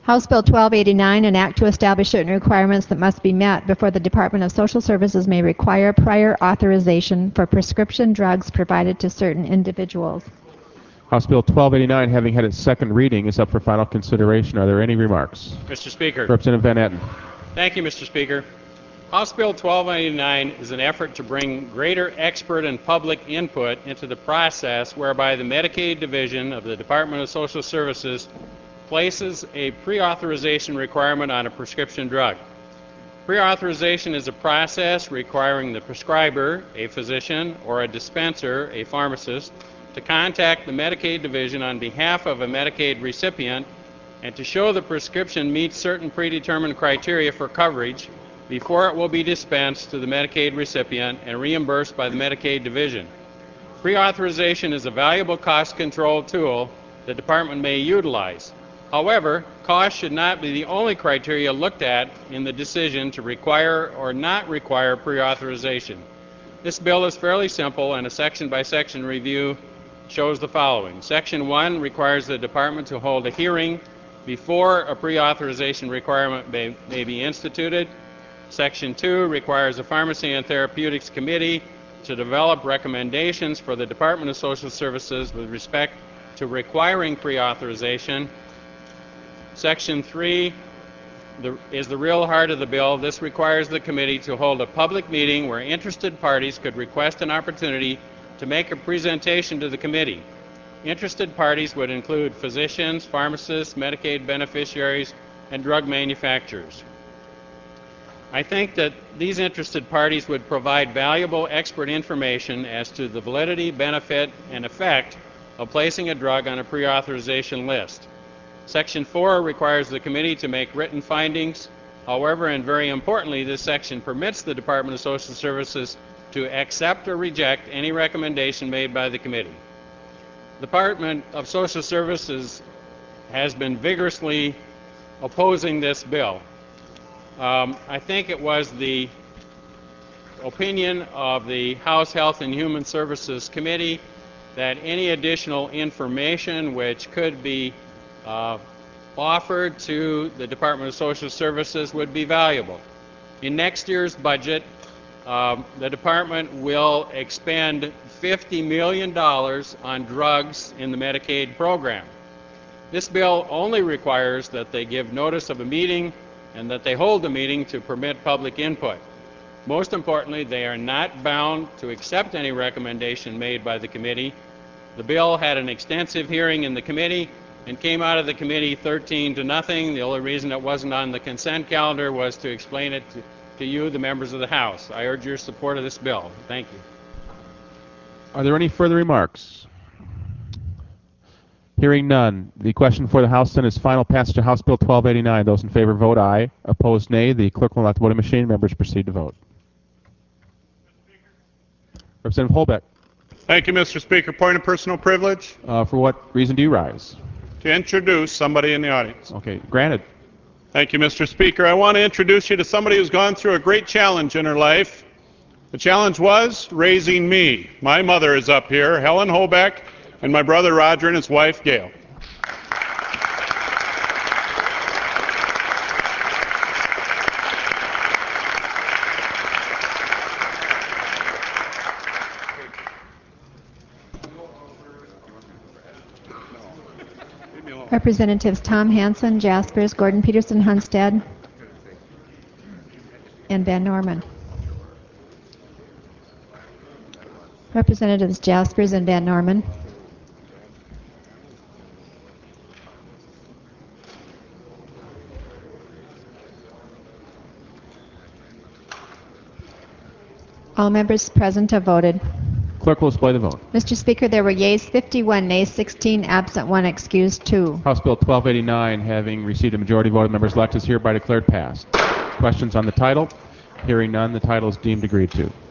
House Bill 1289, an act to establish certain requirements that must be met before the Department of Social Services may require prior authorization for prescription drugs provided to certain individuals. House Bill 1289, having had its second reading, is up for final consideration. Are there any remarks? Mr. Speaker. Representative Van Etten. Thank you, Mr. Speaker. House Bill 1289 is an effort to bring greater expert and public input into the process whereby the Medicaid Division of the Department of Social Services places a pre-authorization requirement on a prescription drug. Pre-authorization is a process requiring the prescriber, a physician, or a dispenser, a pharmacist, to contact the Medicaid Division on behalf of a Medicaid recipient and to show the prescription meets certain predetermined criteria for coverage before it will be dispensed to the Medicaid recipient and reimbursed by the Medicaid Division. Pre-authorization is a valuable cost control tool the Department may utilize. However, cost should not be the only criteria looked at in the decision to require or not require pre-authorization. This bill is fairly simple, and a section-by-section review shows the following. Section 1 requires the Department to hold a hearing before a pre-authorization requirement may be instituted. Section 2 requires a Pharmacy and Therapeutics Committee to develop recommendations for the Department of Social Services with respect to requiring pre-authorization. Section 3 is the real heart of the bill. This requires the committee to hold a public meeting where interested parties could request an opportunity to make a presentation to the committee. Interested parties would include physicians, pharmacists, Medicaid beneficiaries, and drug manufacturers. I think that these interested parties would provide valuable expert information as to the validity, benefit, and effect of placing a drug on a pre-authorization list. Section 4 requires the committee to make written findings. However, and very importantly, this section permits the Department of Social Services to accept or reject any recommendation made by the committee. The Department of Social Services has been vigorously opposing this bill. I think it was the opinion of the House Health and Human Services Committee that any additional information which could be offered to the Department of Social Services would be valuable. In next year's budget, the department will expend $50 million on drugs in the Medicaid program. This bill only requires that they give notice of a meeting and that they hold a meeting to permit public input. Most importantly, they are not bound to accept any recommendation made by the committee. The bill had an extensive hearing in the committee and came out of the committee 13-0. The only reason it wasn't on the consent calendar was to explain it to you, the members of the House. I urge your support of this bill. Thank you. Are there any further remarks? Hearing none, the question for the House then is final passage to House Bill 1289. Those in favor vote aye. Opposed, nay. The clerk will not vote a machine. Members proceed to vote. Representative Holbeck. Thank you, Mr. Speaker. Point of personal privilege. For what reason do you rise? To introduce somebody in the audience. Okay, granted. Thank you, Mr. Speaker. I want to introduce you to somebody who's gone through a great challenge in her life. The challenge was raising me. My mother is up here, Helen Holbeck, and my brother Roger and his wife Gail. Representatives Tom Hansen, Jaspers, Gordon Peterson, Hunstead, and Van Norman. Representatives Jaspers and Van Norman. All members present have voted. Clerk will display the vote. Mr. Speaker, there were yeas 51, nays 16, absent 1, excused 2. House Bill 1289, having received a majority vote of members elect, is hereby declared passed. Questions on the title? Hearing none, the title is deemed agreed to.